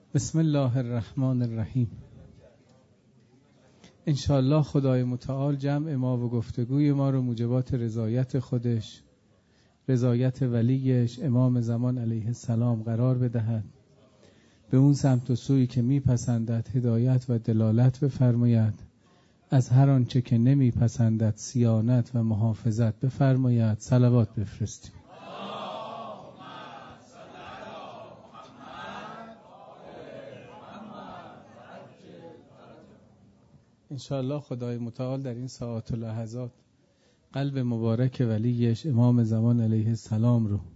بسم الله الرحمن الرحیم. انشاءالله خدای متعال جمع ما و گفتگوی ما رو موجبات رضایت خودش، رضایت ولیش امام زمان علیه السلام قرار بدهد، به اون سمت و سوی که میپسندد هدایت و دلالت بفرماید، از هر آنچه که نمیپسندد صیانت و محافظت بفرماید. صلوات بفرستیم. انشاءالله خدای متعال در این ساعات و لحظات قلب مبارک ولیش امام زمان علیه السلام رو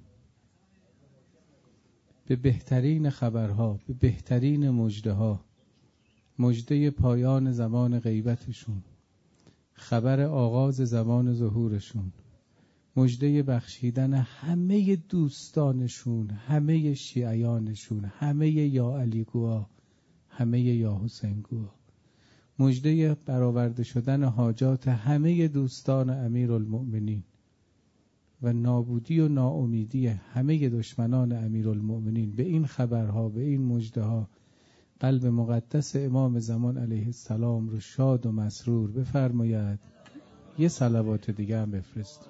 به بهترین خبرها، به بهترین مژده‌ها، مژده پایان زمان غیبتشون، خبر آغاز زمان ظهورشون، مژده بخشیدن همه دوستانشون، همه شیعیانشون، همه یا علی گوا، همه یا حسین گوا، مژده برآورده شدن حاجات همه دوستان امیرالمؤمنین و نابودی و ناامیدی همه دشمنان امیرالمؤمنین. به این خبرها، به این مژده‌ها قلب مقدس امام زمان علیه السلام رو شاد و مسرور بفرماید. یه صلوات دیگه هم بفرست.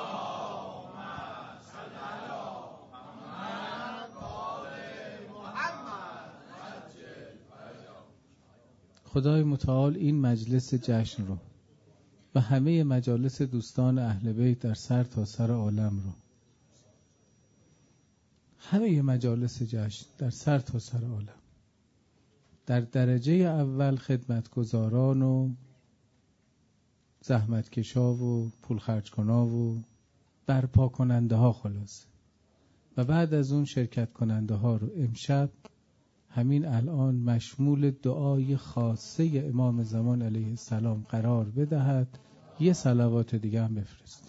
خدای متعال این مجلس جشن رو و همه مجالس دوستان اهل بیت در سر تا سر عالم رو، همه مجالس جشن در سر تا سر عالم، در درجه اول خدمتگزاران و زحمتکشا و پول خرج کنا و برپا کننده ها خلاصه، و بعد از اون شرکت کننده ها رو امشب همین الان مشمول دعای خاصه امام زمان علیه السلام قرار بدهد. یه صلوات دیگه هم بفرست.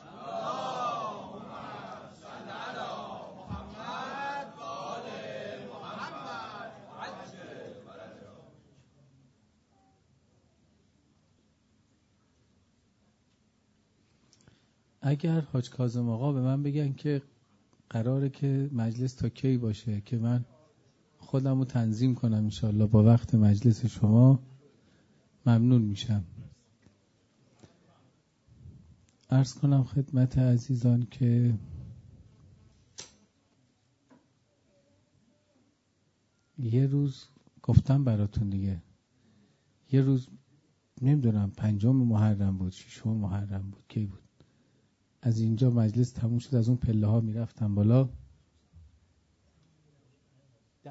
اگر حاج کاظم آقا به من بگن که قراره که مجلس تا کی باشه که من خودم رو تنظیم کنم انشاءالله با وقت مجلس شما، ممنون میشم. عرض کنم خدمت عزیزان که یه روز گفتم براتون دیگه، یه روز نمیدونم 5 محرم بود 6 محرم بود کی بود، از اینجا مجلس تموم شد، از اون پله ها میرفتم بالا 10:30.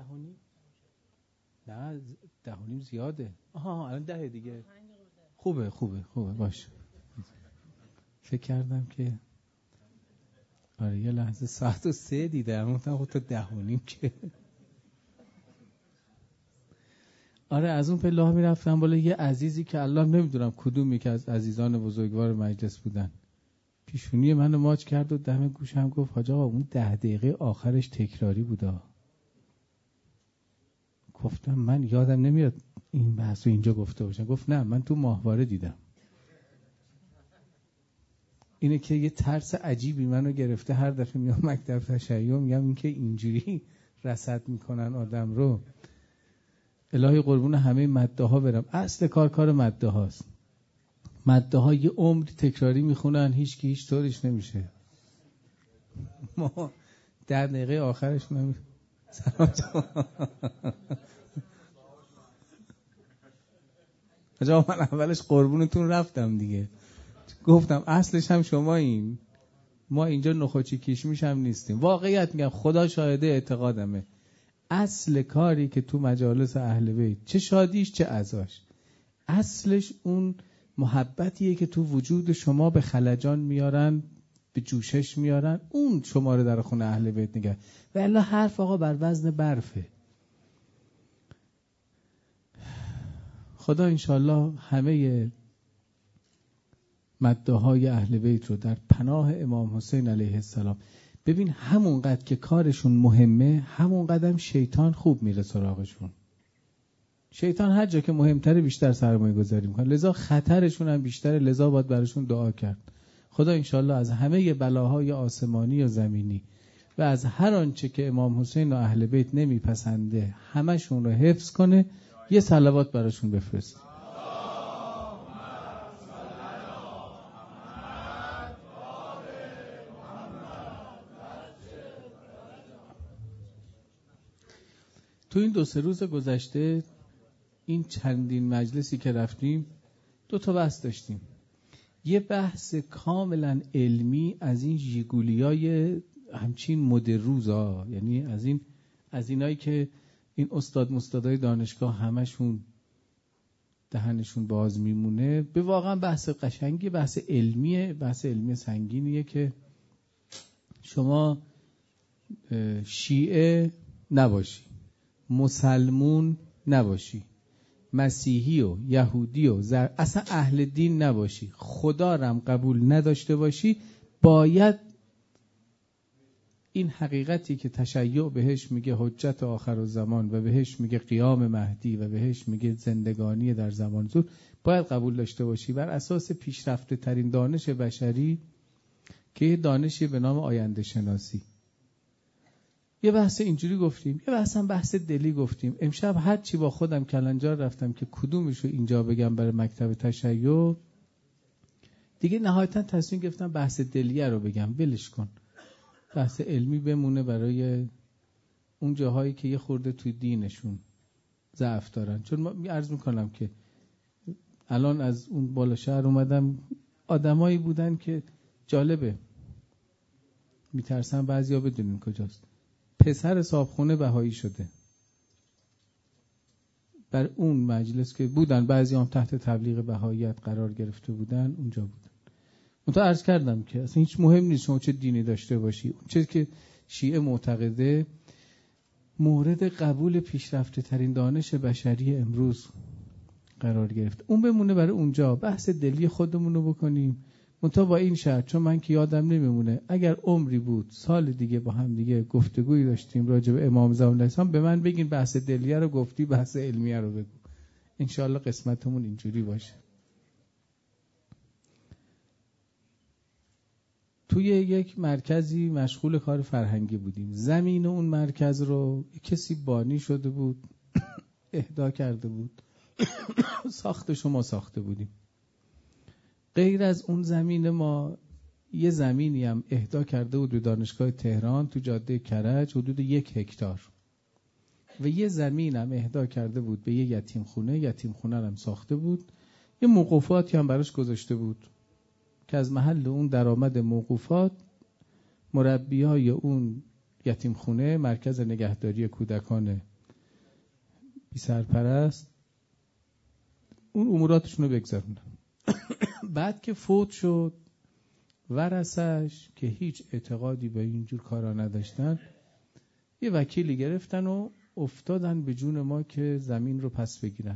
نه 10:30 زیاده. الان 10 دیگه. خوبه باشه. فکر کردم که آره یه لحظه ساعت 3 دیدم، گفتم خب تا 10:30 که. آره از اون پله ها میرفتم بالا، یه عزیزی که الان نمیدونم کدومی که از عزیزان بزرگوار مجلس بودن پیشونی منو ماچ کرد و دم گوشم گفت حاج آقا اون 10 دقیقه آخرش تکراری بودا. گفتم من یادم نمیاد این بحثو اینجا گفته باشم. گفت نه من تو ماهواره دیدم. اینه که یه ترس عجیبی منو گرفته، هر دفعه میام مکتب تشیع میگم این که اینجوری رصد میکنن آدم رو. الهی قربون همه مده ها برم، اصل کار مده هاست. مده ها یه عمر تکراری میخونن، هیچ طوریش نمیشه. ما 10 دقیقه آخرش من اولش قربونتون رفتم دیگه، گفتم اصلش هم شما این، ما اینجا نخوچی کشمیش هم نیستیم. واقعیت میگم، خدا شاهده اعتقادمه، اصل کاری که تو مجالس اهل بیت چه شادیش چه عزاش، اصلش اون محبتیه که تو وجود شما به خلجان میارن، به جوشش میارن، اون شما رو در خونه اهل بیت نگه. و الا حرف آقا بر وزن برفه. خدا انشالله همه مده های اهل بیت رو در پناه امام حسین علیه السلام. ببین همونقدر که کارشون مهمه، همون قدم شیطان خوب میره سراغشون. شیطان هر جا که مهمتره بیشتر سرمایه گذاری میکنه، لذا خطرشون هم بیشتره، لذا باید براشون دعا کرد. خدا انشالله از همه بلاهای آسمانی و زمینی و از هر آنچه که امام حسین و اهل بیت نمیپسنده همشون رو حفظ کنه. یه صلوات براشون بفرست. تو این 2-3 روز گذشته این چندین مجلسی که رفتیم 2 بحث داشتیم. یه بحث کاملا علمی از این ژیگولیای همچین مدروزا، یعنی از اینایی که این استادای دانشگاه همشون دهنشون باز میمونه، به واقعا بحث قشنگی، بحث علمی سنگینیه که شما شیعه نباشی، مسلمون نباشی، مسیحی و یهودی و اصلا اهل دین نباشی، خدا رم قبول نداشته باشی، باید این حقیقتی که تشیع بهش میگه حجت آخر الزمان و بهش میگه قیام مهدی و بهش میگه زندگانی در زمان زور، باید قبول داشته باشی بر اساس پیشرفته ترین دانش بشری که یه دانشی به نام آینده شناسی. یه بحث اینجوری گفتیم، یه بحث دلی گفتیم. امشب هر چی با خودم کلنجار رفتم که کدومشو اینجا بگم برای مکتب تشیع، دیگه نهایتا تصمیم گرفتم بحث دلیه رو بگم، ولش کن، بحث علمی بمونه برای اون جاهایی که یه خورده توی دینشون ضعف دارن. چون ما عرض میکنم که الان از اون بالا شهر اومدم، آدمایی بودن که جالبه، میترسن بعضیا بدونین کجاست. پسر صاحبخونه بهایی شده، بر اون مجلس که بودن، بعضی هم تحت تبلیغ بهاییت قرار گرفته بودن، اونجا بودن. منتها عرض کردم که اصلا هیچ مهم نیست شما چه دینی داشته باشی، اون چیزی که شیعه معتقده مورد قبول پیشرفته ترین دانش بشری امروز قرار گرفت، اون بمونه برای اونجا. بحث دلی خودمون رو بکنیم، منتها با این شرط، چون من که یادم نمیمونه، اگر عمری بود سال دیگه با هم دیگه گفتگویی داشتیم راجع به امام زمان الاسلام، به من بگین بحث دلیه رو گفتی، بحث علمیه رو بگو. انشالله قسمتمون اینجوری باشه. توی یک مرکزی مشغول کار فرهنگی بودیم. زمین اون مرکز رو کسی بانی شده بود اهدا کرده بود ساختشو ما ساخته بودیم. غیر از اون زمین ما یه زمینی هم اهدا کرده بود به دانشگاه تهران تو جاده کرج، حدود 1 هکتار، و یه زمین هم اهدا کرده بود به یه یتیم خونه هم ساخته بود. یه موقوفاتی هم براش گذاشته بود که از محل اون درآمد موقوفات مربیای اون یتیم خونه، مرکز نگهداری کودکان بی سرپرست، اون اموراتشون رو بگذارونن. بعد که فوت شد، ورثش که هیچ اعتقادی به اینجور کارا نداشتن، یه وکیلی گرفتن و افتادن به جون ما که زمین رو پس بگیرن.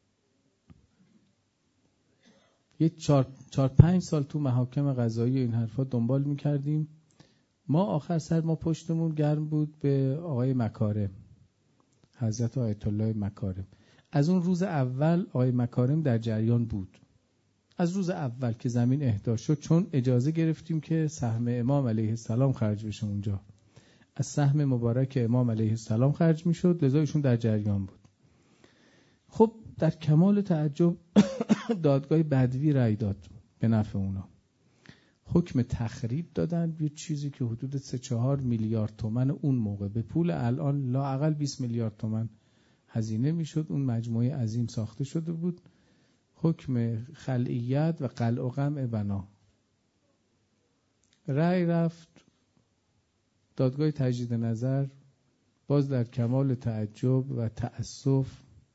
یه 4-5 سال تو محاکم قضایی این حرفا دنبال میکردیم. ما آخر سر ما پشتمون گرم بود به آقای مکارم، حضرت آیت الله مکارم. از اون روز اول آقای مکارم در جریان بود، از روز اول که زمین اهدا شد، چون اجازه گرفتیم که سهم امام علیه السلام خرج بشه اونجا، از سهم مبارک امام علیه السلام خرج میشد، لذا ایشون در جریان بود. خب در کمال تعجب دادگاه بدوی رأی داد به نفع اونا، حکم تخریب دادن، یه چیزی که حدود 3-4 میلیارد تومان اون موقع به پول الان لااقل 20 میلیارد تومان هزینه میشد. اون مجموعه عظیم ساخته شده بود، حکم خلعیت و قلع و قمع بنا. رأی رفت دادگاه تجدید نظر، باز در کمال تعجب و تأسف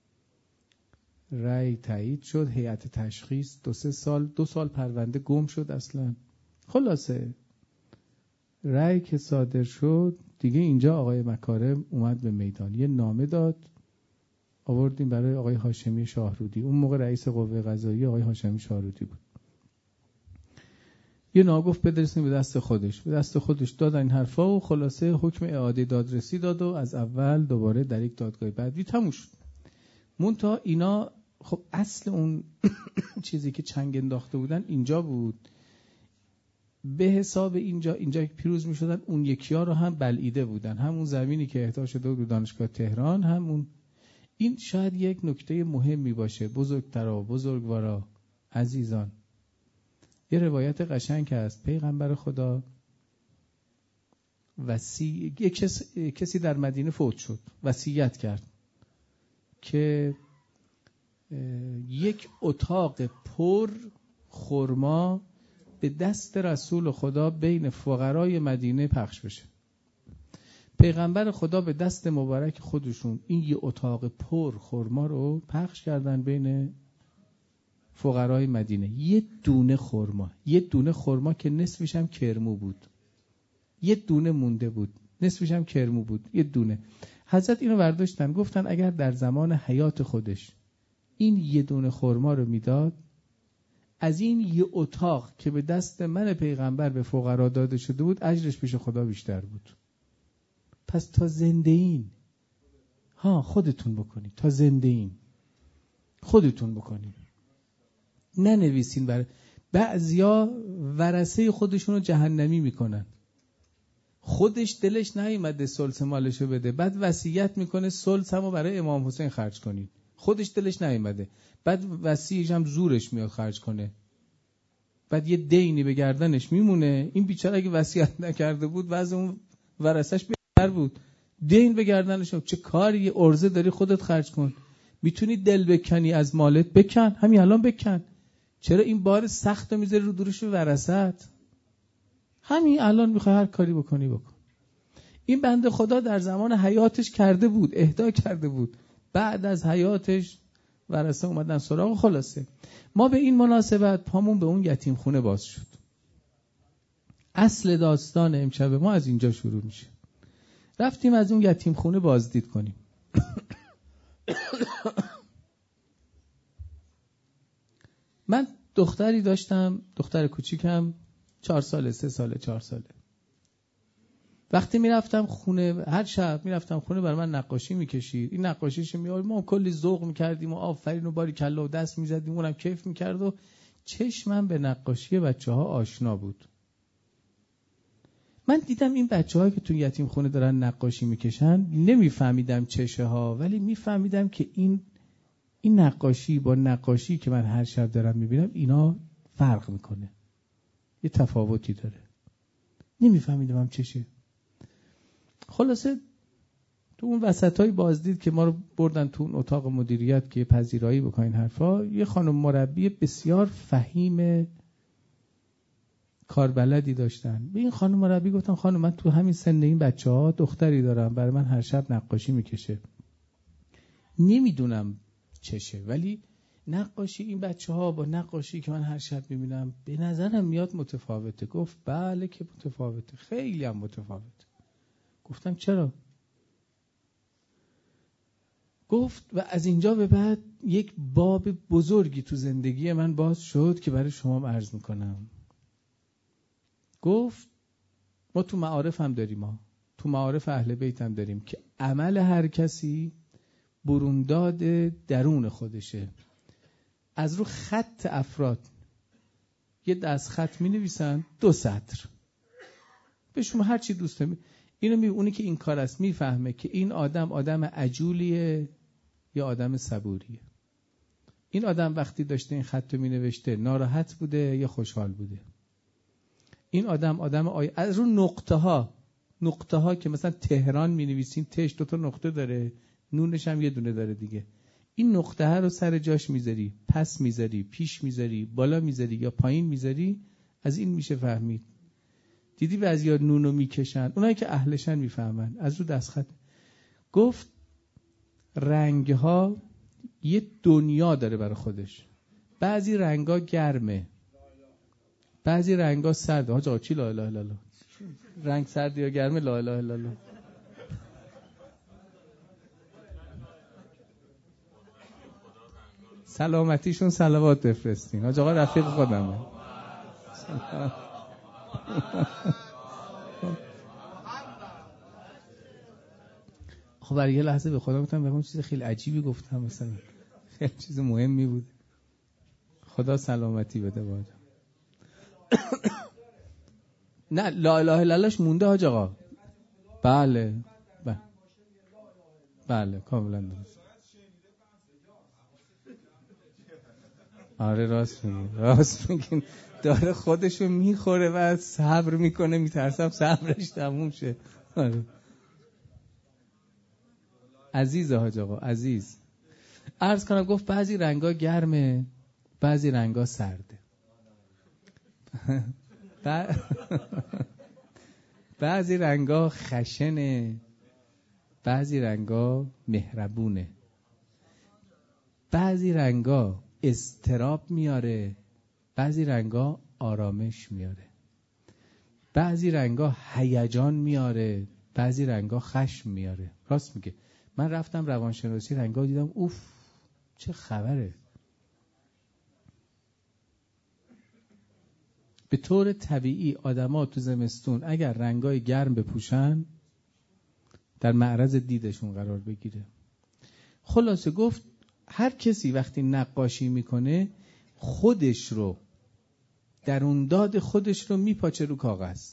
رأی تایید شد. هیئت تشخیص 2 سال پرونده گم شد اصلا. خلاصه رأی که صادر شد دیگه، اینجا آقای مکارم اومد به میدان، یه نامه داد آوردیم برای آقای هاشمی شاهرودی. اون موقع رئیس قوه قضاییه آقای هاشمی شاهرودی بود. یه ناگفت بدرسیم به دست خودش دادن این حرفا و خلاصه حکم اعاده دادرسی داد و از اول دوباره در یک دادگاه بعدی تموم شد. منتها اینا خب اصل اون چیزی که چنگ انداخته بودن اینجا بود. به حساب اینجا پیروز می شدن، اون یکی ها رو هم بلعیده بودن، همون زمینی که اهدا شده بود دانشگاه تهران، همون. این شاید یک نکته مهمی باشه. بزرگترا، بزرگوارا، عزیزان، یه روایت قشنگ هست. پیغمبر خدا کسی در مدینه فوت شد، وصیت کرد که یک اتاق پر خرما به دست رسول خدا بین فقرای مدینه پخش بشه. پیغمبر خدا به دست مبارک خودشون این یه اتاق پر خرما رو پخش کردن بین فقرای مدینه. یه دونه خرما که نصفش هم کرمو بود، یه دونه مونده بود، نصفش هم کرمو بود، یه دونه. حضرت اینو برداشتن گفتن اگر در زمان حیات خودش این یه دونه خرما رو میداد، از این یه اتاق که به دست من پیغمبر به فقرا داده شده بود اجرش پیش خدا بیشتر بود. پس تا زنده این خودتون بکنید، تا زنده این خودتون بکنید. ننویسین. برای بعضیا ورثه خودشون رو جهنمی میکنن، خودش دلش نیومده ثلث مالشو بده، بعد وصیت میکنه ثلثمو برای امام حسین خرج کنید. خودش دلش نیومده، بعد وصیش هم زورش میاد خرج کنه، بعد یه دینی به گردنش میمونه. این بیچاره اگه وصیت نکرده بود وضع اون ورثش بهتر بود. دین به گردنش، چه کاری، یه ارزه داری خودت خرج کن. میتونی دل بکنی از مالت، بکن، همین الان بکن. چرا این بار سخت رو میذاری رو دوش ورثت؟ همین الان میخوای هر کاری بکنی بکن. این بنده خدا در زمان حیاتش کرده بود، اهدا کرده بود، بعد از حیاتش ورثه اومدن سراغ. خلاصه ما به این مناسبت پامون به اون یتیم خونه باز شد. اصل داستان امشب ما از اینجا شروع میشه. رفتیم از اون یتیم خونه بازدید کنیم. من دختری داشتم، دختر کوچیکم، 4 ساله، 3 ساله، 4 ساله. وقتی میرفتم خونه، هر شب میرفتم خونه، برای من نقاشی میکشید. این نقاشیشو میآورد، ما کلی ذوق میکردیم و آفرین و باریکلا و دست میزدیم، اونم کیف میکرد و چشمم به نقاشی بچه‌ها آشنا بود. من دیدم این بچه‌ها که تو یتیم خونه دارن نقاشی میکشن، نمیفهمیدم چشه ها، ولی میفهمیدم که این نقاشی با نقاشی که من هر شب دارم میبینم اینا فرق میکنه، یه تفاوتی داره. نمیفهمیدم چشه. خلاصه تو اون وسطای بازدید که ما رو بردن تو اون اتاق مدیریت که پذیرایی بکنین حرفا، یه خانم مربی بسیار فهیم کاربلدی داشتن. به این خانم مربی گفتم خانم من تو همین سن این بچه‌ها دختری دارم، برای من هر شب نقاشی میکشه، نمیدونم چشه، ولی نقاشی این بچه‌ها با نقاشی که من هر شب میبینم به نظرم میاد متفاوته. گفت بله که متفاوته، خیلی هم متفاوته. گفتم چرا؟ گفت و از اینجا به بعد یک باب بزرگی تو زندگی من باز شد که برای شما عرض میکنم. گفت ما تو معارف هم داریم، تو معارف اهل بیت هم داریم که عمل هر کسی برونداد درون خودشه. از رو خط افراد یه دست خط می نویسن 2 سطر، به شما هر چی دوست دارید. اونی که این کار است میفهمه که این آدم عجولیه یا آدم صبوریه. این آدم وقتی داشته این خط رو می نوشته ناراحت بوده یا خوشحال بوده. این آدم از رو نقطه ها که مثلا تهران می نویسین، تش 2 تا نقطه داره، نونش هم یه دونه داره دیگه. این نقطه ها رو سر جاش میذاری، پس میذاری، پیش میذاری، بالا میذاری یا پایین میذاری، از این میشه فهمید. دیدی بعضیا نونو میکشن، اونایی که اهلشن میفهمن از رو دستخط. گفت رنگ ها یه دنیا داره برای خودش. بعضی رنگا گرمه، بعضی رنگا سرده. حاج آقا چی لا اله الا الله؟ رنگ سرد یا گرمه؟ لا اله الا الله. سلامتیشون صلوات بفرستین. حاج آقا رفیق خودمه. خب برای یه لحظه به خدا گفتم بگم چیز خیلی عجیبی گفتم، مثلا خیلی چیز مهمی بود. خدا سلامتی بده باید. نه لا اله الا اللهش مونده حاج آقا. بله بله کاملا درست. آره راست میگین داره خودشو میخوره و صبر میکنه، میترسم صبرش تموم شه. آره. عزیز حاج آقا عزیز، عرض کنم گفت بعضی رنگا گرمه بعضی رنگا سرده. بعضی رنگا خشنه بعضی رنگا مهربونه، بعضی رنگا اضطراب میاره بعضی رنگا آرامش میاره، بعضی رنگا هیجان میاره بعضی رنگا خشم میاره. راست میگه. من رفتم روانشناسی رنگا دیدم اوف چه خبره. به طور طبیعی آدما تو زمستون اگر رنگای گرم بپوشن در معرض دیدشون قرار بگیره. خلاصه گفت هر کسی وقتی نقاشی میکنه خودش رو درون‌داد خودش رو میپاچه رو کاغذ،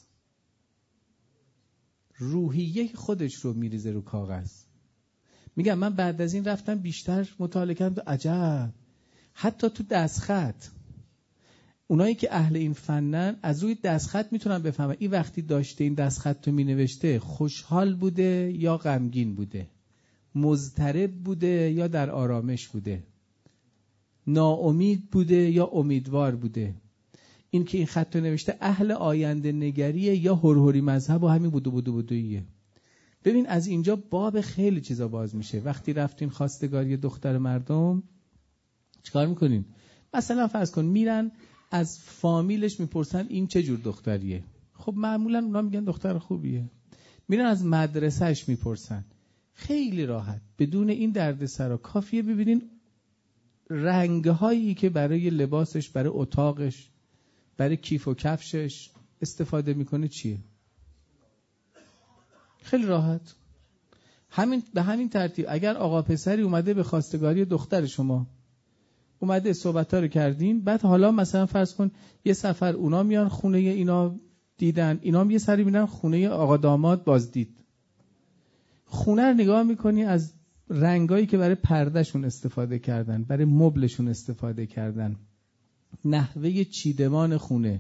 روحیه خودش رو میریزه رو کاغذ. میگم من بعد از این رفتم بیشتر مطالعه کردم، عجب حتی تو دستخط اونایی که اهل این فنن از روی دستخط میتونن بفهمن این وقتی داشته این دستخط رو مینوشته خوشحال بوده یا غمگین بوده، مضطرب بوده یا در آرامش بوده، ناامید بوده یا امیدوار بوده. این که این خط رو نوشته اهل آینده نگریه یا هرهری مذهب و همین بودوییه. ببین از اینجا باب خیلی چیزا باز میشه. وقتی رفتین خواستگاری دختر مردم چیکار میکنین؟ مثلا فرض کن میرن از فامیلش میپرسن این چه جور دختریه. خب معمولا اونا میگن دختر خوبیه. میرن از مدرسهش میپرسن. خیلی راحت بدون این دردسرا کافیه ببینین رنگ‌هایی که برای لباسش، برای اتاقش، برای کیف و کفشش استفاده میکنه چیه. خیلی راحت. به همین ترتیب اگر آقا پسری اومده به خواستگاری دختر شما اومده صحبت‌ها رو کردین، بعد حالا مثلا فرض کن یه سفر اونا میان خونه اینا دیدن، اینا هم یه سری میرن خونه آقا داماد بازدید. خونه رو نگاه میکنی از رنگایی که برای پردهشون استفاده کردن، برای مبلشون استفاده کردن، نحوه چیدمان خونه،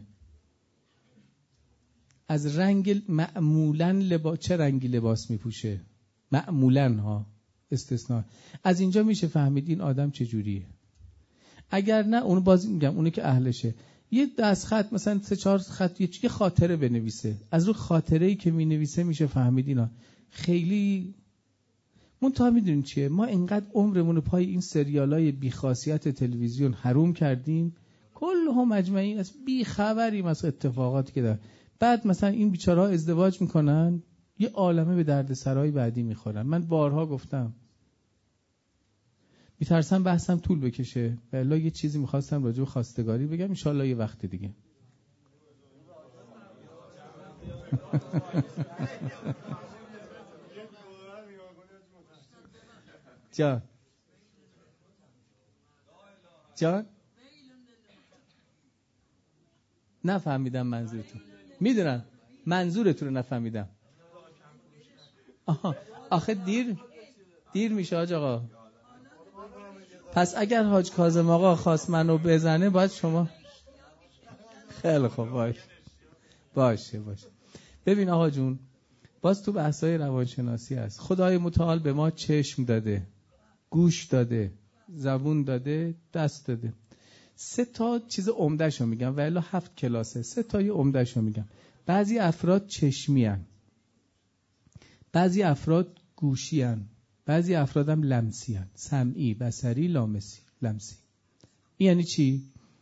از رنگ معمولاً چه رنگی لباس میپوشه معمولاً ها استثناء. از اینجا میشه فهمید این آدم چجوریه. اگر نه اون باز میگم اونی که اهلشه یه دستخط مثلا 3-4 خط یه خاطره بنویسه، از رو خاطره‌ای که مینویسه میشه فهمید اینا خیلی. منتها میدونین چیه، ما اینقدر عمرمون پای این سریالای بیخاصیت تلویزیون حروم کردیم کلهم مجمعین از بی خبریم از اتفاقاتی که داره. بعد مثلا این بیچاره‌ها ازدواج میکنن یه عالمه به دردسرای بعدی میخورن. من بارها گفتم میترسم بحثم طول بکشه، والله یه چیزی میخواستم راجع به خواستگاری بگم، انشالله یه وقت دیگه. جان نفهمیدم منظورتون. میدونم منظورتون رو نفهمیدم. آخه دیر میشه حاج آقا. پس اگر حاج کاظم آقا خواست منو بزنه باید شما. خیلی خوب باشه. ببین آقا جون باز تو بحثای روانشناسی هست. خدای متعال به ما چشم داده، گوش داده، زبون داده، دست داده. 3 چیز عمده‌شو میگم و الا 7 کلاسه. 3 عمده‌شو میگم. بعضی افراد چشمی هن، بعضی افراد گوشی هن، بعضی افراد هم لمسی هن. سمعی، بصری، لمسی. این یعنی چی؟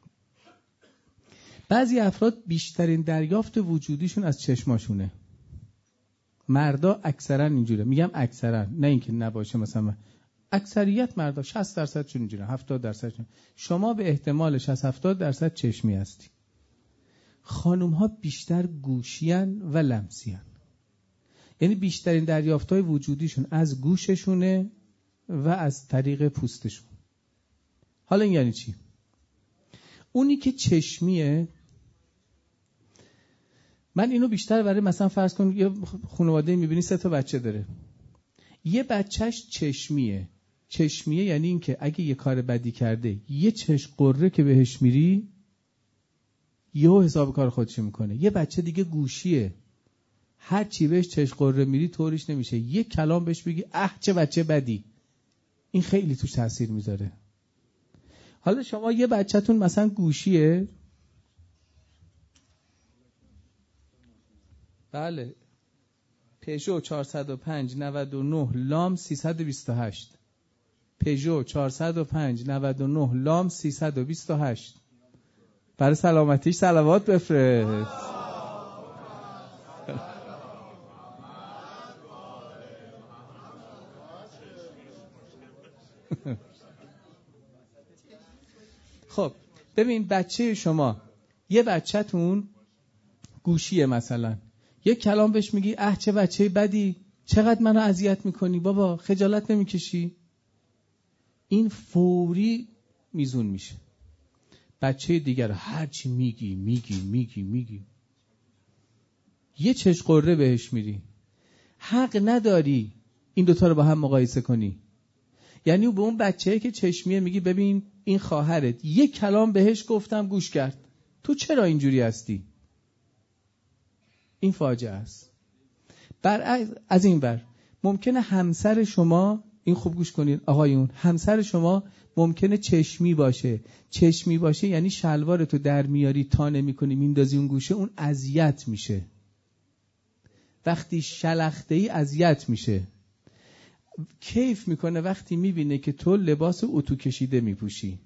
بعضی افراد بیشترین دریافت وجودیشون از چشماشونه. مردا اکثرا اینجوره. میگم اکثرا، نه اینکه نباشه، مثلا اکثریت مردا 60% چون اینجوره، 70% چون. شما به احتمال 60-70% چشمی هستی. خانوم ها بیشتر گوشیان و لمسیان. یعنی بیشترین دریافت‌های وجودیشون از گوششونه و از طریق پوستشون. حالا این یعنی چی؟ اونی که چشمیه من اینو بیشتر برای مثلا فرض کن یه خانواده میبینی 3 تا بچه داره، یه بچهش چشمیه یعنی این که اگه یه کار بدی کرده یه چشم قره که بهش میری یهو حساب کار خودش میکنه. یه بچه دیگه گوشیه، هر چی بهش چشم قره میری طوریش نمیشه، یه کلام بهش بگی چه بچه بدی، این خیلی توش تاثیر میذاره. حالا شما یه بچه‌تون مثلا گوشیه، بله، پژو 405 99 لام 328، پژو 405 99 لام 328. برای سلامتیش صلوات بفرست. خب ببین بچه شما، یه بچه‌تون گوشیه مثلا، یه کلام بهش میگی چه بچه بدی، چقدر منو اذیت میکنی، بابا خجالت نمیکشی، این فوری میزون میشه. بچه دیگر هر چی میگی یه چشم قره بهش میری، حق نداری این دوتا رو با هم مقایسه کنی. یعنی به اون بچه‌ای که چشمیه میگی ببین این خواهرت، یه کلام بهش گفتم گوش کرد، تو چرا اینجوری هستی؟ این فاجعه است. از این بر ممکنه همسر شما، این خوب گوش کنین آقایون، همسر شما ممکنه چشمی باشه یعنی شلوارتو در میاری تا نمی‌کنی میندازی اون گوشه، اون اذیت میشه. وقتی شلخته‌ای اذیت میشه. کیف میکنه وقتی میبینه که تو لباس اتو کشیده میپوشی.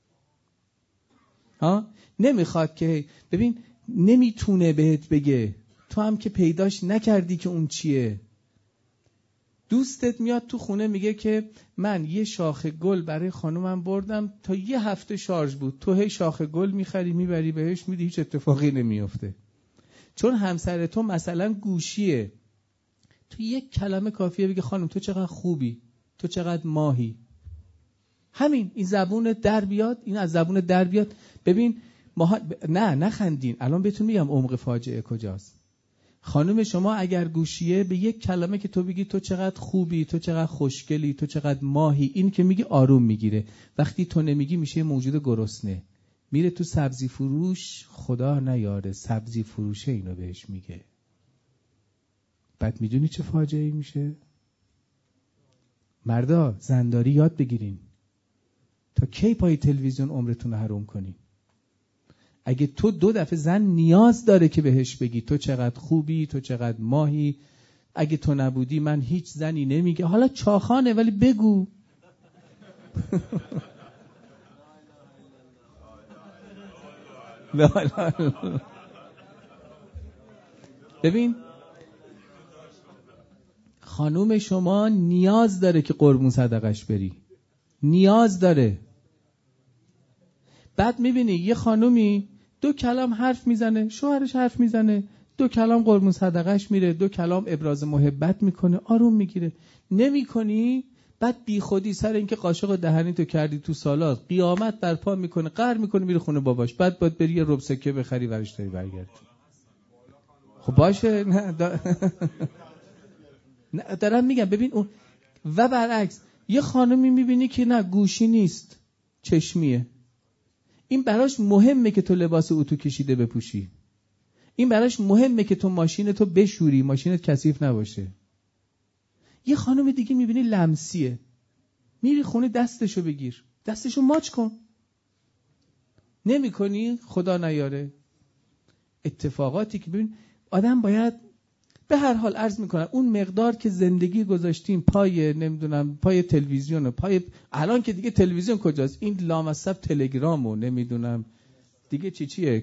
نمیخواد که ببین، نمیتونه بهت بگه، تو هم که پیداش نکردی که اون چیه. دوستت میاد تو خونه میگه که من یه شاخه گل برای خانومم بردم تا یه هفته شارژ بود، تو هی شاخه گل میخری میبری بهش میدی، هیچ اتفاقی نمیافته. چون همسر تو مثلا گوشیه، تو یک کلمه کافیه بگه خانم تو چقدر خوبی، تو چقدر ماهی. همین این زبون در بیاد، این از زبون در بیاد. ببین نخندین، الان بهتون میگم عمق فاجعه کجاست. خانم شما اگر گوشیه، به یک کلمه که تو بگی تو چقدر خوبی، تو چقدر خوشگلی، تو چقدر ماهی، این که میگی آروم میگیره. وقتی تو نمیگی میشه موجود گرسنه، میره تو سبزی فروش، خدا نیاره سبزی فروشه اینو بهش میگه. بعد میدونی چه فاجعه‌ای میشه؟ مردا زنداری یاد بگیرین. تا کی پای تلویزیون عمرتون رو حروم کنین؟ اگه تو 2 دفعه زن نیاز داره که بهش بگی تو چقدر خوبی، تو چقدر ماهی، اگه تو نبودی من هیچ زنی نمیگه، حالا چاخانه ولی بگو. ببین خانوم شما نیاز داره که قربون صدقش بری، نیاز داره. بعد میبینی یه خانومی 2 کلام حرف میزنه، شوهرش حرف میزنه، 2 کلام قربون صدقش میره، 2 کلام ابراز محبت میکنه، آروم میگیره. نمیکنی، بعد بی خودی سر اینکه قاشق دهنی تو کردی تو سالاد قیامت برپا میکنه، قهر میکنه، میره خونه باباش. بعد باید بری یه رب سکه بخری ورش داری برگردی. خب باشه. نه دارم میگم ببین اون. و برعکس یه خانمی میبینی که نه گوشی نیست، چشمیه، این براش مهمه که تو لباس اتو کشیده بپوشی، این براش مهمه که تو ماشینتو بشوری، ماشینت کثیف نباشه. یه خانم دیگه میبینی لمسیه، میری خونه دستشو بگیر، دستشو ماچ کن، نمی کنی، خدا نیاره. اتفاقاتی که ببین آدم باید به هر حال عرض میکنم اون مقدار که زندگی گذاشتیم پای تلویزیون، الان که دیگه تلویزیون کجاست، این لامصب تلگرامو نمیدونم دیگه چیه،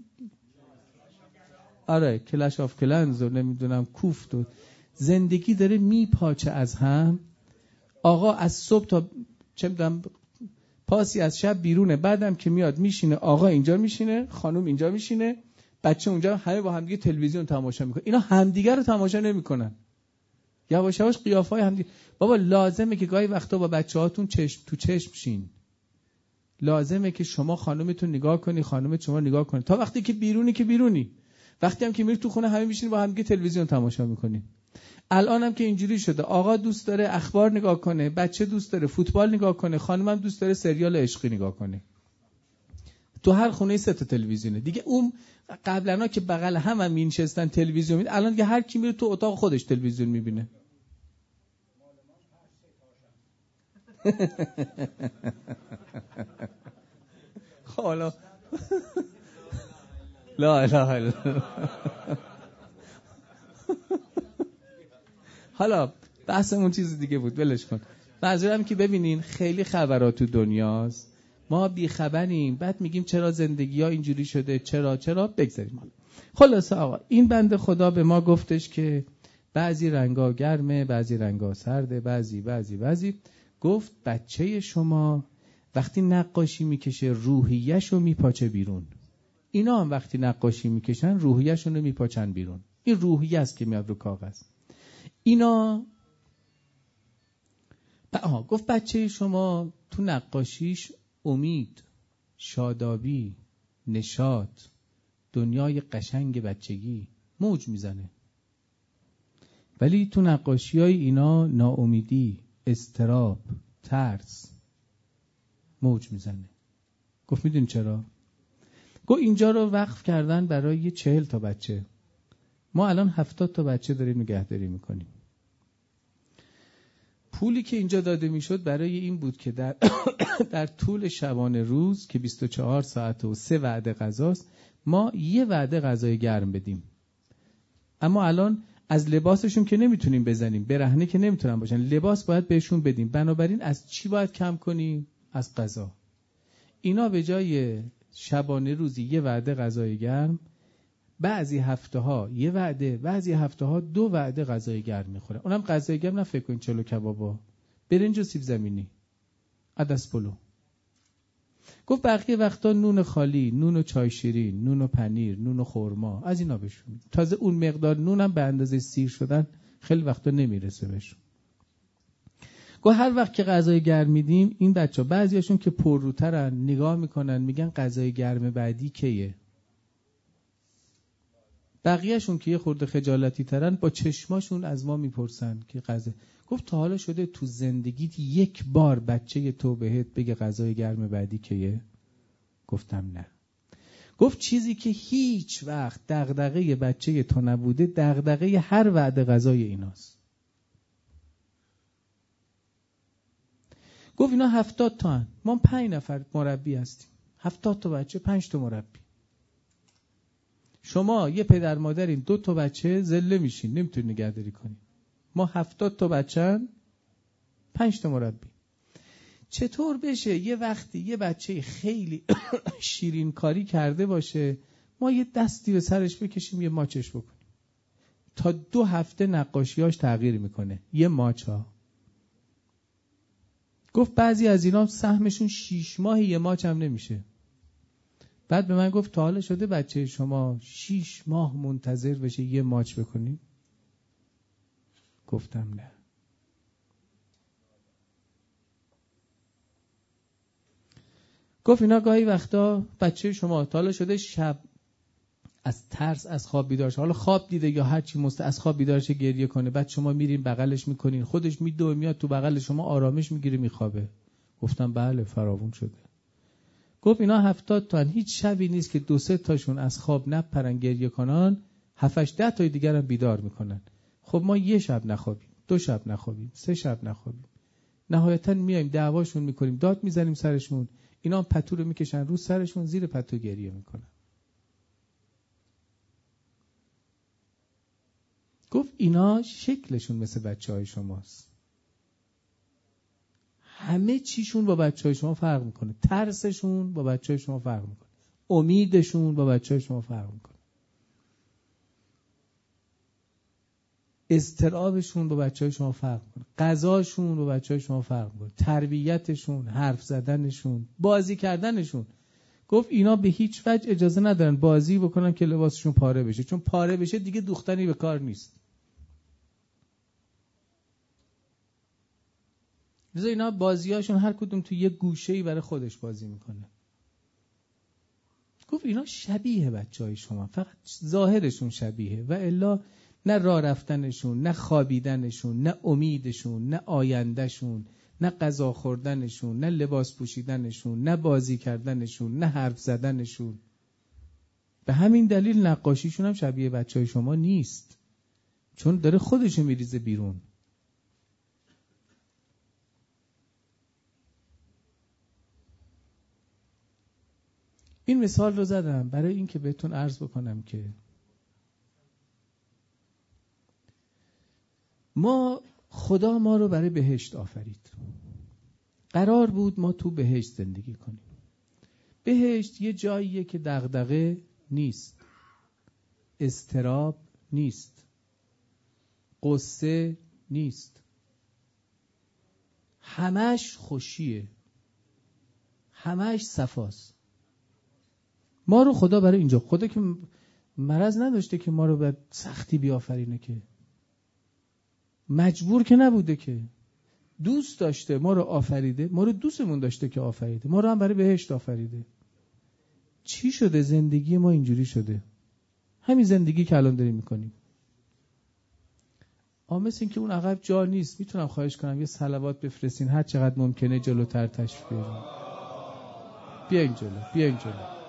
آره کلش آف کلنز و نمیدونم کوفت و زندگی داره میپاچه از هم. آقا از صبح تا چه میدونم پاسی از شب بیرونه، بعدم که میاد میشینه، آقا اینجا میشینه، خانم اینجا میشینه، بچه اونجا، همه با همدیگه تلویزیون تماشا میکنن. اینا همدیگه رو تماشا نمیکنن، یواش یواش قیافای همدیگه. بابا لازمه که گاهی وقتا با بچه‌هاتون چشم تو چشم شین، لازمه که شما خانومتون نگاه کنی، خانومت شما نگاه کنه، تا وقتی که بیرونی. وقتی هم که میری تو خونه همه میشینی با هم دیگه تلویزیون تماشا میکنی. الان هم که اینجوری شده، آقا دوست داره اخبار نگاه کنه، بچه دوست داره فوتبال نگاه کنه، خانمم دوست داره سریال عشقی نگاه کنه. تو هر خونه 3 تا تلویزیونه دیگه. اون قبلا که بغل هم می‌نشستن تلویزیون می‌دید، الان دیگه هر کی میره تو اتاق خودش تلویزیون می‌بینه. حالا لا اله الا الله. حالا بحثمون چیز دیگه بود، ولش کن. منظورم که ببینین خیلی خبرات تو دنیاست، ما بی خبریم، بعد میگیم چرا زندگی ها اینجوری شده، چرا بگذاریم. خلاصه آقا این بنده خدا به ما گفتش که بعضی رنگا گرمه، بعضی رنگا سرده، بعضی گفت بچه شما وقتی نقاشی میکشه روحیه‌شو میپاچه بیرون. اینا هم وقتی نقاشی میکشن روحیه‌شون رو میپاچن بیرون. این روحیه است که میاد رو کاغذ. اینا گفت بچه شما تو نقاشیش امید، شادابی، نشاط، دنیای قشنگ بچگی موج میزنه، ولی تو نقاشی‌های اینا ناامیدی، اضطراب، ترس موج میزنه. گفت میدونی چرا؟ گفت اینجا رو وقف کردن برای 40 تا بچه، ما الان 70 تا بچه داریم نگهداری میکنیم. پولی که اینجا داده میشد برای این بود که در طول شبانه روز که 24 ساعت و 3 وعده غذاست، ما 1 وعده غذای گرم بدیم. اما الان از لباسشون که نمیتونیم بزنیم، برهنه که نمیتونن باشن، لباس باید بهشون بدیم. بنابراین از چی باید کم کنیم؟ از غذا. اینا به جای شبانه روزی 1 وعده غذای گرم، بعضی هفته ها 1 وعده، بعضی هفته ها 2 وعده غذای گرم میخوره. اونم غذای گرم نه فکر کن چلو کبابا، برنج و سیب زمینی، عدس پلو. گفت بقیه وقتا نون خالی، نون و چای شیرین، نون و پنیر، نون و خرما، از اینا بهشون. تازه اون مقدار نونم به اندازه سیر شدن خیلی وقتا نمیرسه بهشون. گفت هر وقت که غذای گرم میدیم این بچا بعضیاشون که پرروترن نگاه میکنن میگن غذای گرم بعدی کیه؟ بقیهشون که یه خورده خجالتی ترن با چشماشون از ما میپرسن که غذا. گفت تا حالا شده تو زندگیت 1 بار بچه تو بهت بگه غذای گرم بعدی کیه؟ گفتم نه. گفت چیزی که هیچ وقت دغدغه بچه تو نبوده دغدغه هر وعده غذای ایناست. گفت اینا 70 تا هن. ما 5 نفر مربی هستیم، 70 تا بچه 5 تا مربی. شما یه پدر مادرین 2 تا بچه زله میشین، نمیتونی نگهداری کنی. ما 70 تا بچه‌ن 5 تا مربی. چطور بشه یه وقتی یه بچه خیلی شیرین کاری کرده باشه ما یه دستی به سرش بکشیم یه ماچش بکنیم، تا 2 هفته نقاشیاش تغییر میکنه، یه ماچ ها. گفت بعضی از اینا سهمشون 6 ماه یه ماچ هم نمیشه. بعد به من گفت تا حالا شده بچه شما 6 ماه منتظر بشه یه ماچ بکنی؟ گفتم نه. گفت اینا گاهی وقتا بچه شما تا حالا شده شب از ترس از خواب بیدار شه، حالا خواب دیده یا هر چی از خواب بیدار شه گریه کنه، بعد شما میرین بغلش میکنین، خودش میدوه میاد تو بغل شما آرامش میگیره میخوابه. گفتم بله فراوون شده. گفت اینا 70 تا هیچ شبی نیست که 2-3 تاشون از خواب نپرن گریه کنن، 7-8-10 تای دیگر هم بیدار میکنن. خب ما 1 شب نخوابیم، 2 شب نخوابیم، 3 شب نخوابیم، نهایتا میایم دعواشون میکنیم، داد میزنیم سرشون، اینا هم پتو رو میکشن رو سرشون، زیر پتو گریه میکنن. گفت اینا شکلشون مثل بچهای شماست، همه چیشون با بچهای شما فرق میکنه، ترسشون با بچهای شما فرق میکنه، امیدشون با بچهای شما فرق میکنه، اضطرابشون با بچهای شما فرق میکنه، غذاشون با بچهای شما فرق میکنه، تربیتشون، حرف زدنشون، بازی کردنشون. گفت اینا به هیچ وجه اجازه ندارن بازی بکنن که لباسشون پاره بشه، چون پاره بشه دیگه دوختنی به کار نیست. لذا اینا بازیاشون هر کدوم تو یه گوشه‌ای برای خودش بازی میکنه. گفت اینا شبیه بچهای شما، فقط ظاهرشون شبیه و الا نه راه رفتنشون، نه خوابیدنشون، نه امیدشون، نه آیندهشون، نه غذا خوردنشون، نه لباس پوشیدنشون، نه بازی کردنشون، نه حرف زدنشون. به همین دلیل نقاشیشون هم شبیه بچهای شما نیست، چون داره خودشو میریزه بیرون. این مثال رو زدم برای این که بهتون عرض بکنم که خدا ما رو برای بهشت آفرید. قرار بود ما تو بهشت زندگی کنیم. بهشت یه جاییه که دغدغه نیست، اضطراب نیست، قصه نیست، همش خوشیه، همش صفاست. ما رو خدا برای اینجا، خدا که مرض نداشته که ما رو به سختی بیافرینه، که مجبور که نبوده، که دوست داشته ما رو آفریده، ما رو دوستمون داشته که آفریده، ما رو هم برای بهشت آفریده. چی شده زندگی ما اینجوری شده؟ همین زندگی که الان داریم میکنیم. مثل این که اون عقب جا نیست. میتونم خواهش کنم یه صلوات بفرستین هر چقدر ممکنه جلوتر تشریف بیارین. بیاین جلو، بیاین جلو.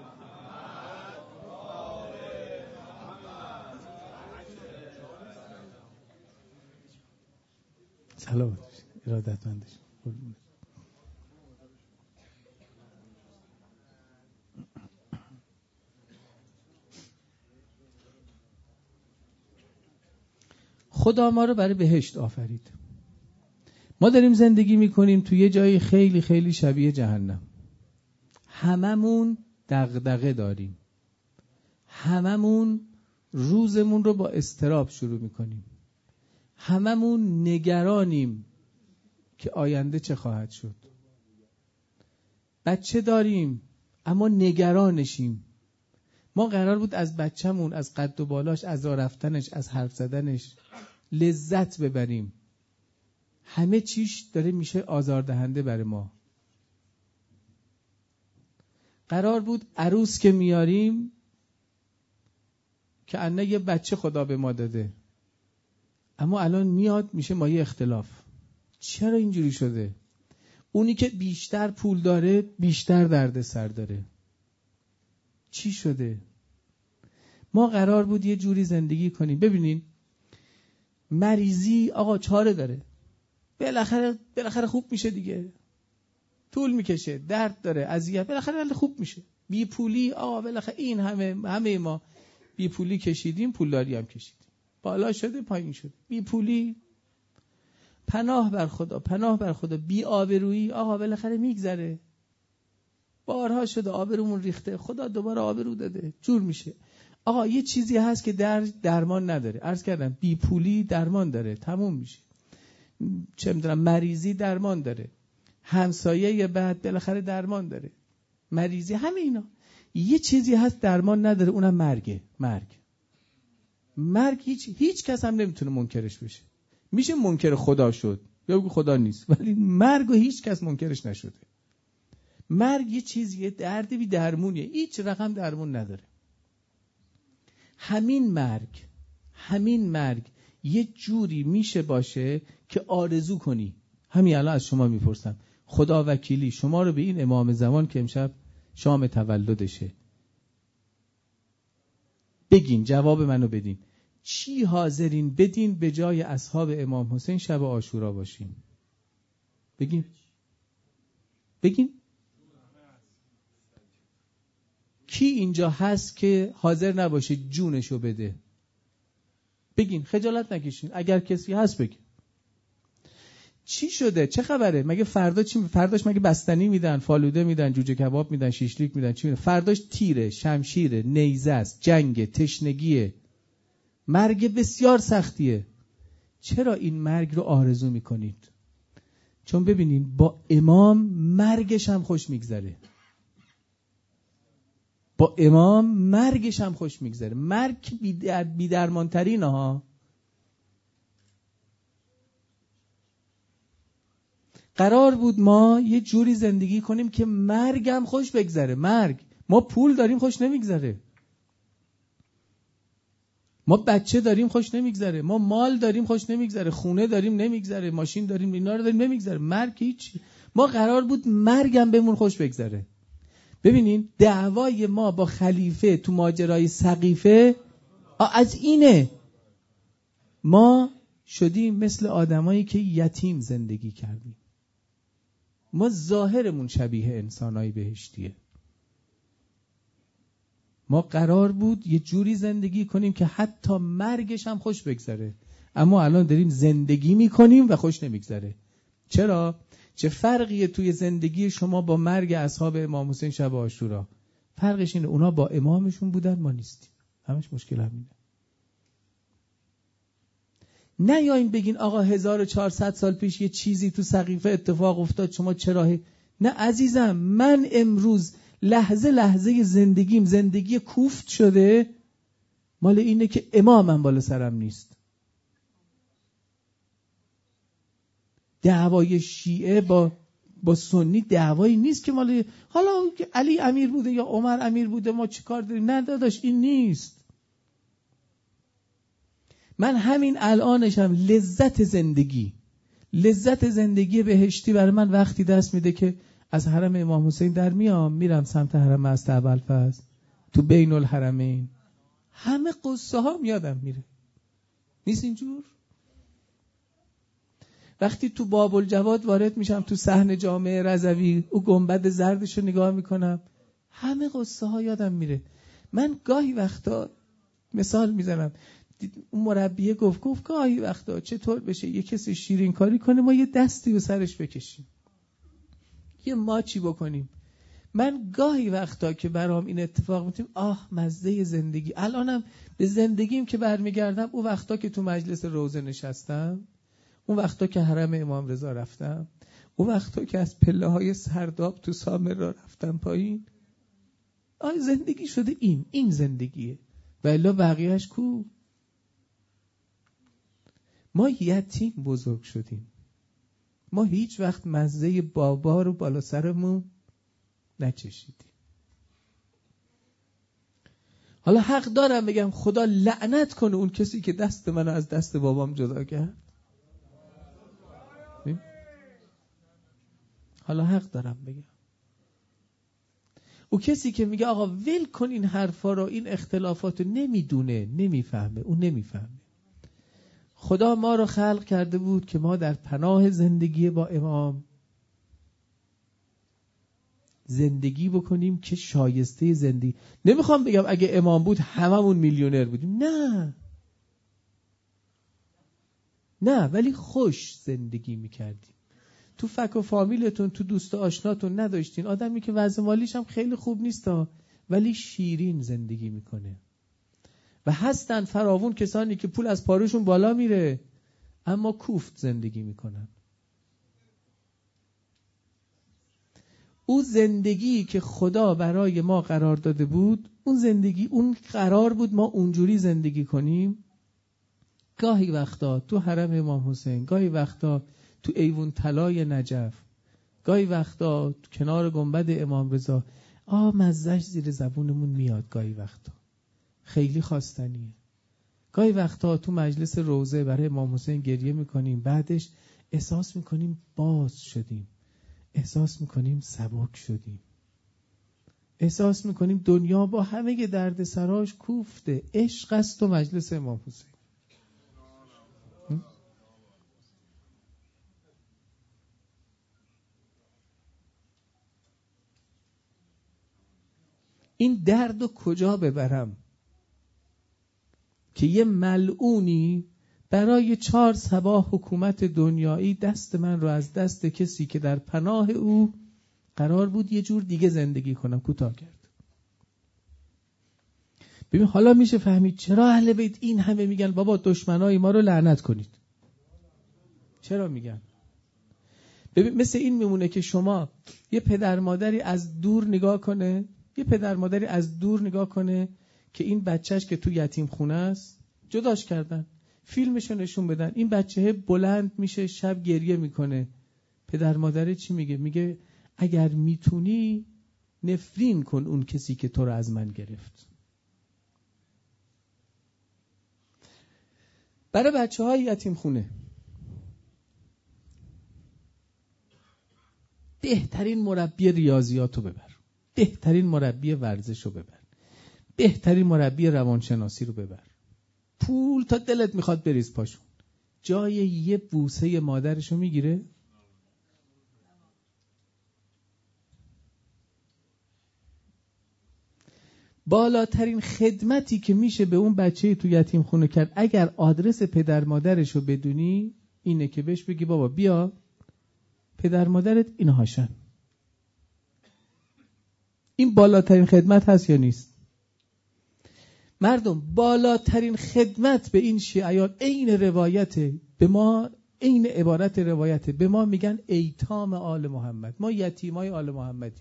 صلوات ارادتمندش. خدا ما رو برای بهشت آفرید. ما داریم زندگی میکنیم توی یه جای خیلی خیلی شبیه جهنم. هممون دغدغه داریم. هممون روزمون رو با اضطراب شروع میکنیم. هممون نگرانیم که آینده چه خواهد شد. بچه داریم اما نگرانشیم. ما قرار بود از بچه‌مون، از قد و بالاش، از راه رفتنش، از حرف زدنش لذت ببریم. همه چیش داره میشه آزاردهنده برای ما. قرار بود عروس که میاریم که انه یه بچه خدا به ما داده، اما الان میاد میشه مایه اختلاف. چرا اینجوری شده؟ اونی که بیشتر پول داره بیشتر درد سر داره. چی شده؟ ما قرار بود یه جوری زندگی کنیم. ببینین مریضی آقا چاره داره، بالاخره خوب میشه دیگه. طول میکشه، درد داره، اذیت، بالاخره خوب میشه. بی پولی آقا بالاخره این همه ما بی پولی کشیدیم، پولداری هم کشیدیم، بالا شده پایین شده. بی پولی پناه بر خدا، پناه بر خدا. بی آبرویی آقا بالاخره میگذره. بارها شده آبرومون ریخته، خدا دوباره آبرو داده، جور میشه. آقا یه چیزی هست که درمان نداره. عرض کردم بی پولی درمان داره، تموم میشه. چه میدونم مریضی درمان داره، همسایه بعد بالاخره درمان داره، مریضی، همه اینا. یه چیزی هست درمان نداره، اونم مرگه. مرگ هیچ کس هم نمیتونه منکرش بشه. میشه منکر خدا شد یا بگو خدا نیست، ولی مرگو هیچ کس منکرش نشده. مرگ یه چیزیه، درد بی درمونیه، هیچ رقم درمون نداره. همین مرگ یه جوری میشه باشه که آرزو کنی. همین الان از شما میپرسم، خدا وکیلی شما رو به این امام زمان که امشب شام تولدشه بگین، جواب منو بدین. چی حاضرین بدین به جای اصحاب امام حسین شب عاشورا باشیم؟ بگین کی اینجا هست که حاضر نباشه جونشو بده؟ بگین، خجالت نکشین. اگر کسی هست بگین. چی شده؟ چه خبره؟ مگه فردا فرداش مگه بستنی میدن، فالوده میدن، جوجه کباب میدن، شیشلیک میدن، چی میدن؟ فرداش تیره، شمشیره، نیزه است، جنگ، تشنگیه، مرگ بسیار سختیه. چرا این مرگ رو آرزو میکنید؟ چون ببینین با امام مرگش هم خوش میگذره. مرگ بی درمان ترین ها. قرار بود ما یه جوری زندگی کنیم که مرگ هم خوش بگذره. مرگ ما پول داریم خوش نمیگذره، ما بچه داریم خوش نمیگذره، ما مال داریم خوش نمیگذره، خونه داریم نمیگذره، ماشین داریم اینا رو داریم نمیگذره، مرگ هیچی. ما قرار بود مرگم بهمون خوش بگذره. ببینین دعوای ما با خلیفه تو ماجرای سقیفه از اینه. ما شدیم مثل آدمایی که یتیم زندگی کردیم. ما ظاهرمون شبیه انسانای بهشتیه. ما قرار بود یه جوری زندگی کنیم که حتی مرگش هم خوش بگذره، اما الان داریم زندگی میکنیم و خوش نمیگذره. چرا؟ چه فرقیه توی زندگی شما با مرگ اصحاب امام حسین شب عاشورا؟ فرقش اینه اونا با امامشون بودن، ما نیستیم. همش مشکل همینه. نه یا این بگین آقا 1400 سال پیش یه چیزی تو سقیفه اتفاق افتاد شما چرا نه عزیزم، من امروز لحظه لحظه زندگیم زندگی کوفت شده مال اینه که امامم بالا سرم نیست. دعوای شیعه با سنی دعوایی نیست که مال حالا علی امیر بوده یا عمر امیر بوده ما چی کار داریم. نه داداش این نیست. من همین الانشم لذت زندگی بهشتی برای من وقتی دست میده که از حرم امام حسین در میرم سمت حرم است ابوالفضل تو بین الحرمین، همه قصه ها یادم میره. نیست اینجور؟ وقتی تو باب الجواد وارد میشم تو صحن جامع رضوی او گنبد زردشو نگاه میکنم همه قصه ها یادم میره. من گاهی وقتا مثال میزنم، اون مربیه گفت گاهی وقتا چطور بشه یه کسی شیرین کاری کنه ما یه دستی به سرش بکشیم، یه ماچی بکنیم. من گاهی وقتا که برام این اتفاق میتونم مزه زندگی. الانم به زندگیم که برمیگردم اون وقتا که تو مجلس روضه نشستم، اون وقتا که حرم امام رضا رفتم، اون وقتا که از پله های سرداب تو سامرا رفتم پایین، زندگی شده این زندگیه و الا بقیهش کو؟ ما یتیم بزرگ شدیم. ما هیچ وقت مزه بابا رو بالا سرمون نچشیدیم. حالا حق دارم بگم خدا لعنت کنه اون کسی که دست منو از دست بابام جدا کرد. حالا حق دارم بگم او کسی که میگه آقا ول کن این حرفا رو، این اختلافات رو، نمیدونه، نمیفهمه. اون نمیفهمه. خدا ما رو خلق کرده بود که ما در پناه زندگی با امام زندگی بکنیم که شایسته زندگی. نمیخوام بگم اگه امام بود هممون میلیونر بودیم، نه ولی خوش زندگی میکردیم. تو فک و فامیلتون، تو دوست و آشناتون نداشتین آدمی که وضع مالیش هم خیلی خوب نیست ولی شیرین زندگی میکنه. و هستن فراوون کسانی که پول از پاروشون بالا میره اما کوفت زندگی میکنن. اون زندگی که خدا برای ما قرار داده بود، اون قرار بود ما اونجوری زندگی کنیم. گاهی وقتا تو حرم امام حسین، گاهی وقتا تو ایوون طلای نجف، گاهی وقتا تو کنار گنبد امام رضا مزهش زیر زبونمون میاد. گاهی وقتا خیلی خواستنیه. گاهی وقتا تو مجلس روضه برای امام حسین گریه میکنیم، بعدش احساس میکنیم باز شدیم، احساس میکنیم سبک شدیم، احساس میکنیم دنیا با همه درد سراش کوفته. عشق است و مجلس امام حسین. این درد رو کجا ببرم که یه ملعونی برای 4 صباح حکومت دنیایی دست من رو از دست کسی که در پناه او قرار بود یه جور دیگه زندگی کنم کوتاه کرد. ببین حالا میشه فهمید چرا اهل بیت این همه میگن بابا دشمنای ما رو لعنت کنید. چرا میگن؟ ببین مثل این میمونه که شما یه پدر مادری از دور نگاه کنه که این بچهش که تو یتیم خونه است جداش کردن، فیلمشو نشون بدن، این بچه بلند میشه شب گریه میکنه. پدر مادره چی میگه؟ میگه اگر میتونی نفرین کن اون کسی که تو رو از من گرفت. برای بچه‌های یتیم خونه بهترین مربی ریاضیاتو ببر، بهترین مربی ورزشو ببر، بهترین مربی روانشناسی رو ببر. پول تا دلت میخواد بریز پاشون، جای یه بوسه مادرشو میگیره؟ بالاترین خدمتی که میشه به اون بچه تو یتیم خونه کرد، اگر آدرس پدر مادرشو بدونی، اینه که بهش بگی بابا بیا پدر مادرت اینهاشن. این بالاترین خدمت هست یا نیست؟ مردم بالاترین خدمت به این شیعیان عین روایته، به ما عین عبارت روایته، به ما میگن ایتام آل محمد، ما یتیمای آل محمدیم.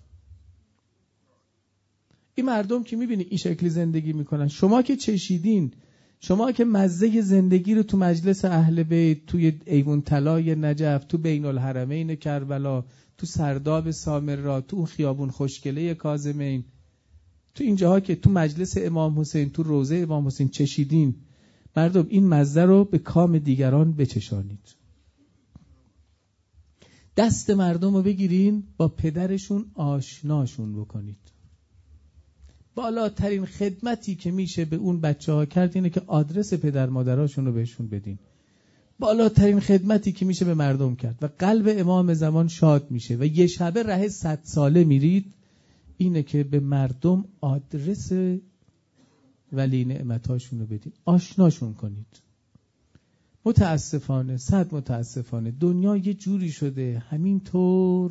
این مردم که میبینی این شکلی زندگی میکنن، شما که چشیدین، شما که مزه زندگی رو تو مجلس اهل بیت، توی ایوان طلای نجف، تو بین الحرمین کربلا، تو سرداب سامرا، تو اون خیابون خوشگله کاظمین، تو این جاها که تو مجلس امام حسین، تو روضه امام حسین چشیدین، مردم این مزه رو به کام دیگران بچشانید. دست مردم رو بگیرین، با پدرشون آشناشون بکنید. بالاترین خدمتی که میشه به اون بچه ها کرد اینه که آدرس پدر مادراشون رو بهشون بدین. بالاترین خدمتی که میشه به مردم کرد و قلب امام زمان شاد میشه و یه شبه ره 100 ساله میرید، اینه که به مردم آدرس ولی نعمتاشون رو بدین، آشناشون کنید. متاسفانه، صد متاسفانه، دنیا یه جوری شده همینطور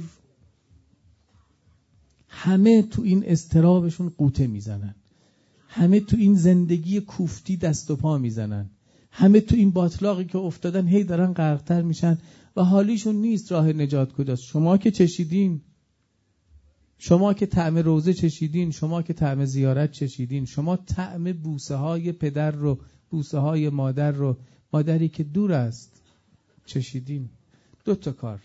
همه تو این اضطرابشون قوطه میزنن، همه تو این زندگی کوفتی دست و پا میزنن، همه تو این باطلاقی که افتادن هی دارن غرق‌تر میشن و حالیشون نیست راه نجات کجاست. شما که چشیدین، شما که طعم روزه چشیدین، شما که طعم زیارت چشیدین، شما طعم بوسه های پدر رو، بوسه های مادر رو، مادری که دور است، چشیدین. 2 تا کار.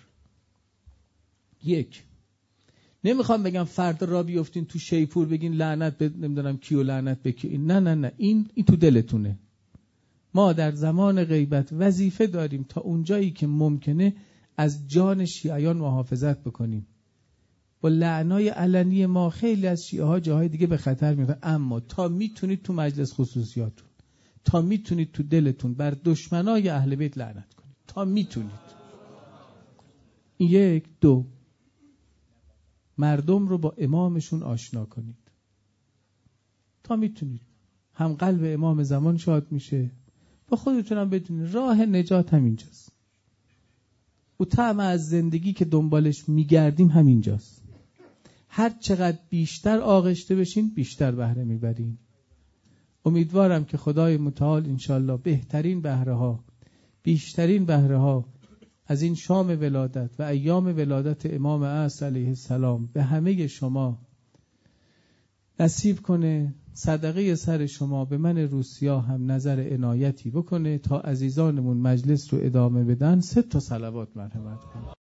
1، نمیخوام بگم فردا را بیافتین تو شیپور بگین لعنت به نمیدونم کیو لعنت به کی، نه، این تو دلتونه. ما در زمان غیبت وظیفه داریم تا اونجایی که ممکنه از جان شیعیان محافظت بکنیم. با لعنای علنی ما خیلی از شیعه ها جاهای دیگه به خطر میفتن، اما تا میتونید تو مجلس خصوصیاتون، تا میتونید تو دلتون بر دشمنای اهل بیت لعنت کنید، تا میتونید. 1، 2، مردم رو با امامشون آشنا کنید تا میتونید. هم قلب امام زمان شاد میشه و خودتونم بدونید راه نجات همینجاست. و طعم از زندگی که دنبالش میگردیم همینجاست. هر چقدر بیشتر آغشته بشین بیشتر بهره میبرین. امیدوارم که خدای متعال انشالله بهترین بهره ها، بیشترین بهره ها از این شام ولادت و ایام ولادت امام عصر علیه السلام به همه شما نصیب کنه. صدقه سر شما به من روسیا هم نظر عنایتی بکنه تا عزیزانمون مجلس رو ادامه بدن. 3 تا صلوات مرحمت کنه.